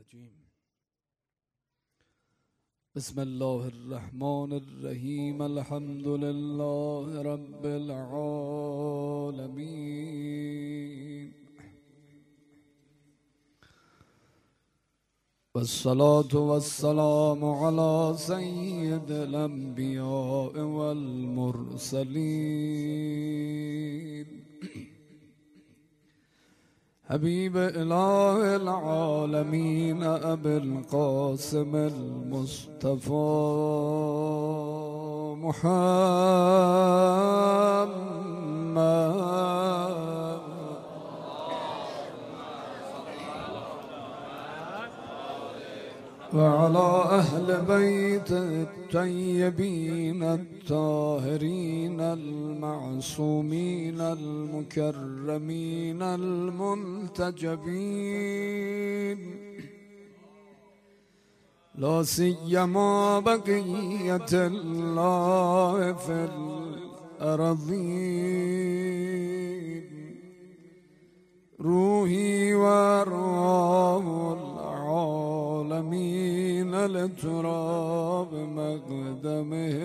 الرجيم. بسم الله الرحمن الرحيم. الحمد لله رب العالمين، والصلاة والسلام على سيد الأنبياء والمرسلين، حبيب إله العالمين أبي القاسم المصطفى محمد، وعلى أهل بيت الطيبين الطاهرين المعصومين المكرمين المنتجبين، لا سيما بقية الله في الأرضين، روحي وأرواح العالمين لتراب مقدمه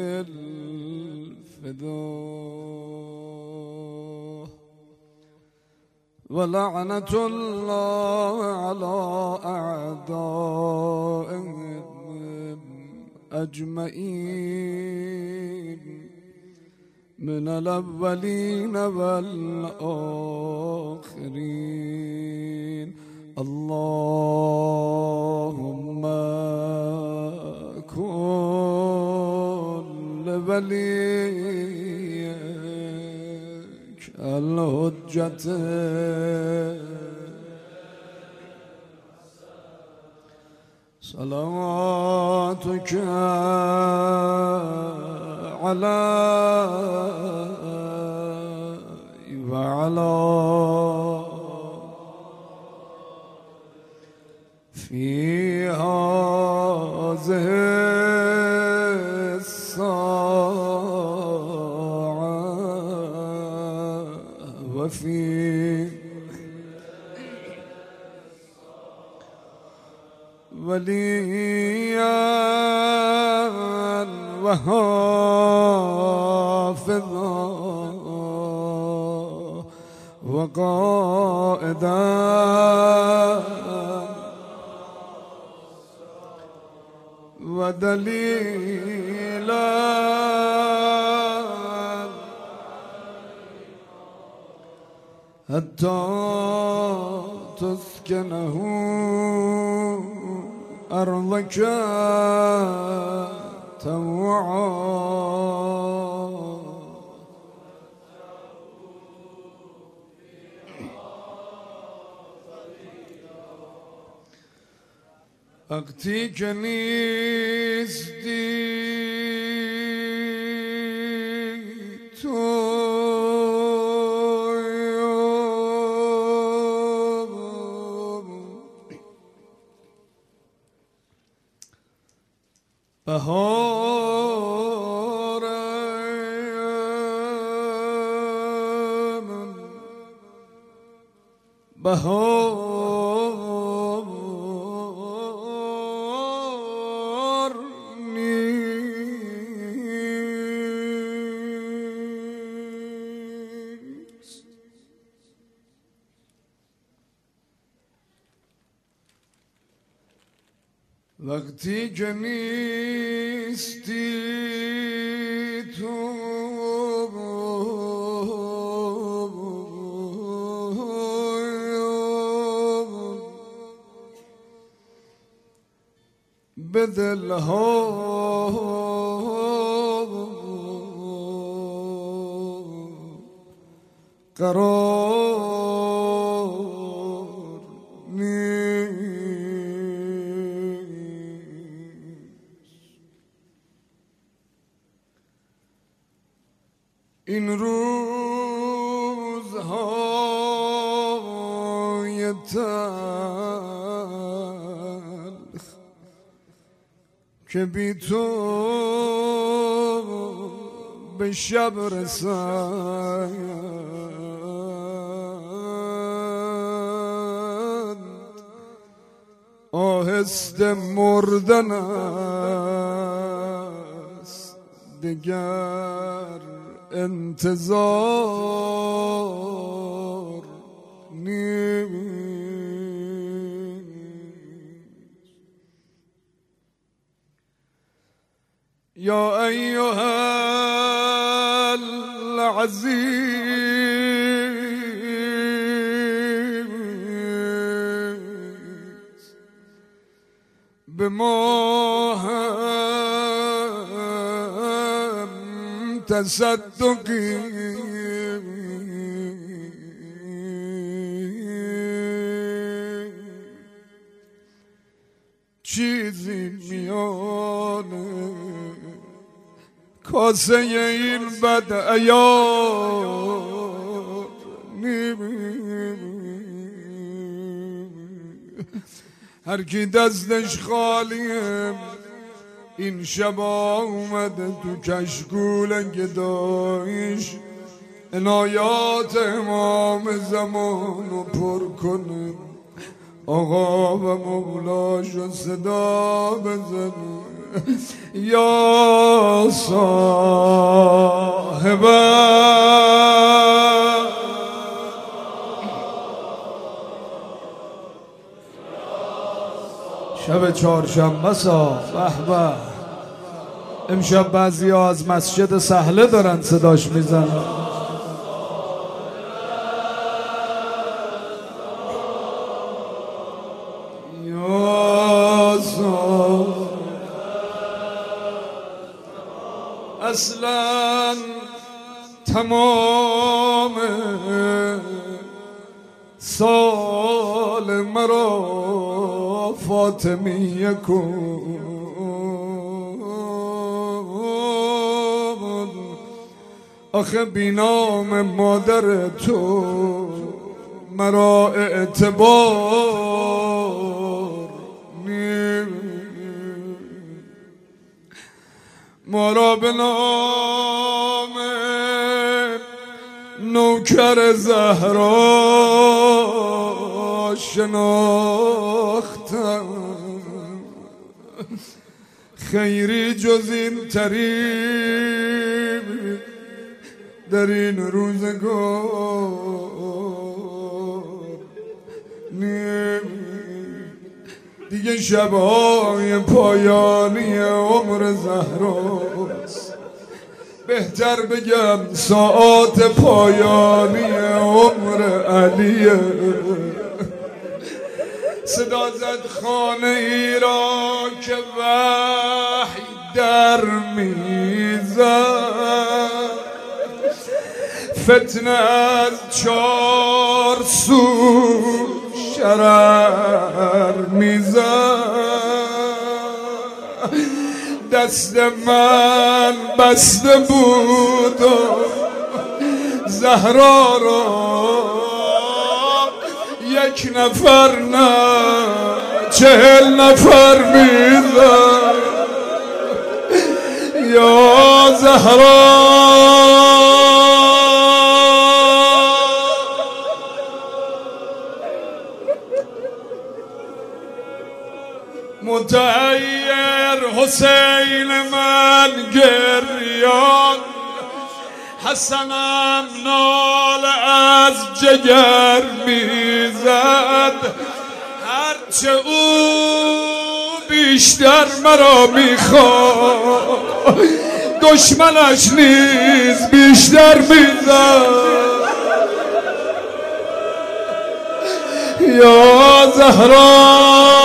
الفداء، ولعنة الله على أعدائهم أجمعين من الأولين والآخرين. اللهم كن لوليك الحجة صلواتك عليه وعلى في هذه الساعة وفي وليا وحافظا وقائدا ودليلا حتى تسكنه أرضك طوعا أغتيك نيستي بهار وقتی که نیستی تو به دلها قرار نیست. این روزهای تلخ که بی تو به شب رسند آهسته مردن است، دیگر انتظار نیست. یا ایها العزیز، به ما هم تصدقی چیزی میانه کاسه این بد عیار هر کی دستش خالیه این شب آمده تو کشکول گدایش عنایات امام زمانو پر کنه، آقا و مولاشو صدا بزنه. یا صاحب شب چهارشنبه سا به به، امشب بعضی ها از مسجد سهله دارن صداش میزنن. اصلا تمام سال مرا فاطمیه کن، آخه بینام مادر تو مرا اعتبار نیست. ما را به نام نوکر زهرا شناختم، خیری جز این طریب در این روزگار دیگه شبهای پایانی عمر زهراست، بهتر بگم ساعات پایانی عمر علیه. صدا زد خانه ای را که وحی در میزد، فتنه از چار سو شرر میزد، دست من بسته بود و زهرا را یک نفر نه 40 نفر میزد. یا زهرا متحیر حسین من گریان، حسنم نال از جگر میزد، هرچه او بیشتر مرا میخواد دشمنش نیز بیشتر میزد. یا زهرا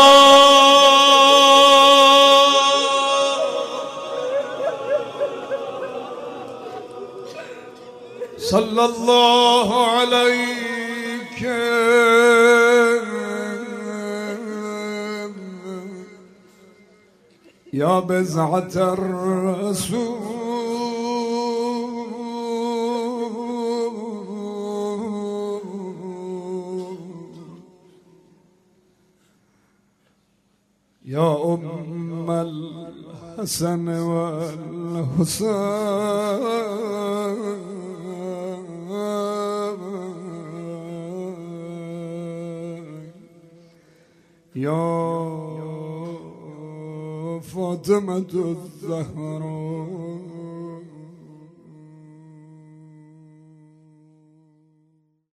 صلی الله علیک یا بضعة الرسول، یا ام الحسن والحسین، یا فاطمة الزهرا